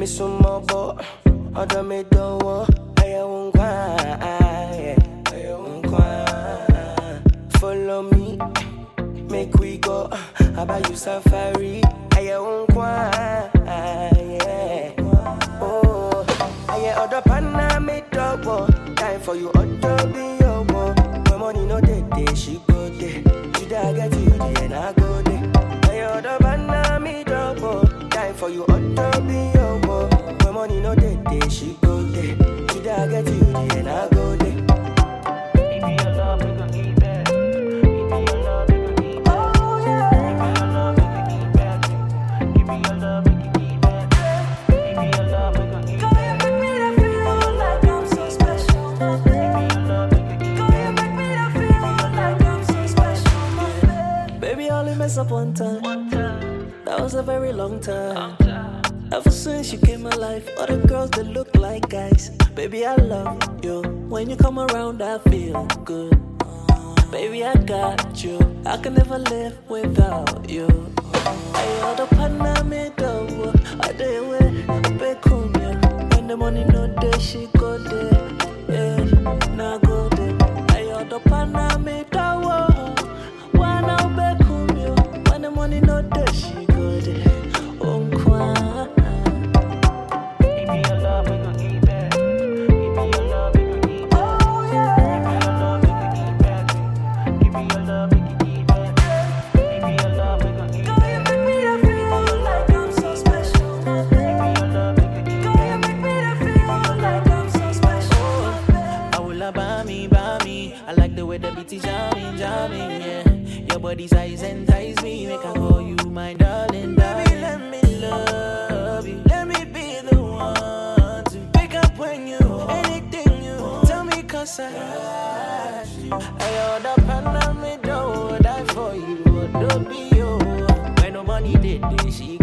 some more, but I don't make the war. I won't cry. Follow me, make we go. How about you safari? I won't cry. Oh, I other partner make dog war. Time for you, other be your war. My money no dead, she go there. Today I get you there, and I go there. I other partner make dog war. Time for you, other be your war. My money no dead, she go there. Today I get you there, and I go there. Give me your love, we gon' eat back. Give me your love, we gon' eat back. Oh yeah. Give me your love, we gon' eat back. Give me your love, we gon' eat back. Give me your love, we gon' eat back. Girl, you make me that feel like I'm so special. Give me your love, we gon' eat back. Girl, you make me that feel like I'm so special. Baby, I only mess up one time. That was a very long time. Ever since you came my life, all the girls that look like guys. Baby, I love you. When you come around, I feel good. Baby, I got you. I can never live without you. I ought to partner me though. I did with a big cumbia. When the money no day, she go there. Yeah, now go there. I ought to partner me though. Why now big cumbia? When the money no day, she go there. Give me your love, we gon' eat back. Give me your love, we gon' eat back. Oh yeah. Give me your love, we gon' eat back. Give me your love, we gon' eat back. Give me your love, we gon' eat back. Girl, you make me that feel like I'm so special. Give me your love, we gon' eat back. Girl, you make me that feel like I'm so special. I will buy me. I like the way the beat is jamming, yeah. Your body size entice me, make I call you my darling. Baby, let me love you. Let me be the one to pick up when you anything you tell me, cause I got you. I order pan me, don't die for you, don't be you. When no money did this,